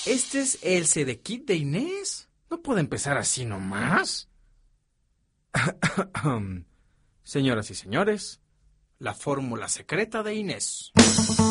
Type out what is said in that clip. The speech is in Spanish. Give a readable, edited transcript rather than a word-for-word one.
¿Este es el CD-Kit de Inés? ¿No puede empezar así nomás? Señoras y señores, la fórmula secreta de Inés.